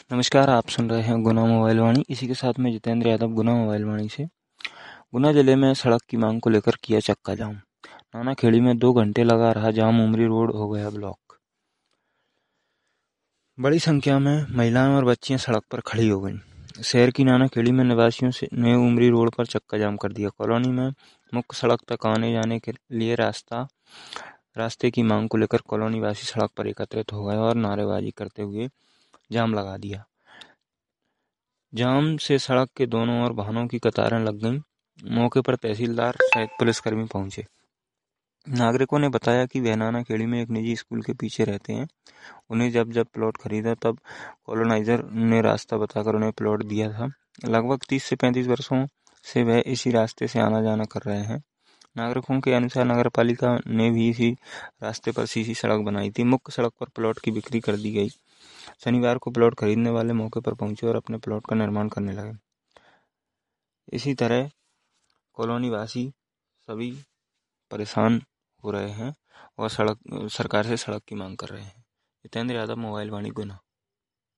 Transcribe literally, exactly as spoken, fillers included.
नमस्कार, आप सुन रहे हैं गुना मोबाइल वाणी। इसी के साथ में जितेंद्र यादव, गुना मोबाइल वाणी से। गुना जिले में सड़क की मांग को लेकर किया चक्का जाम। नानाखेड़ी में दो घंटे लगा रहा जाम, उमरी रोड हो गया ब्लॉक। बड़ी संख्या में महिलाएं और बच्चियां सड़क पर खड़ी हो गईं। शहर की नानाखेड़ी में निवासियों से ने उमरी रोड पर चक्का जाम कर दिया। कॉलोनी में मुख्य सड़क तक आने जाने के लिए रास्ता रास्ते की मांग को लेकर कॉलोनी वासी सड़क पर एकत्रित हो गए और नारेबाजी करते हुए जाम लगा दिया। जाम से सड़क के दोनों ओर वाहनों की कतारें लग गईं। मौके पर तहसीलदार सहित पुलिसकर्मी पहुंचे। नागरिकों ने बताया कि वह नानाखेड़ी में एक निजी स्कूल के पीछे रहते हैं। उन्हें जब जब प्लॉट खरीदा तब कॉलोनाइजर ने रास्ता बताकर उन्हें प्लॉट दिया था। लगभग तीस से पैंतीस वर्षों से वह इसी रास्ते से आना जाना कर रहे हैं। नागरिकों के अनुसार नगरपालिका ने भी इसी रास्ते पर सीसी सड़क बनाई थी। मुख्य सड़क पर प्लॉट की बिक्री कर दी गई। शनिवार को प्लॉट खरीदने वाले मौके पर पहुंचे और अपने प्लॉट का निर्माण करने लगे। इसी तरह कॉलोनी वासी सभी परेशान हो रहे हैं और सड़क सरकार से सड़क की मांग कर रहे हैं। जितेंद्र यादव, मोबाइल वाणी, गुना।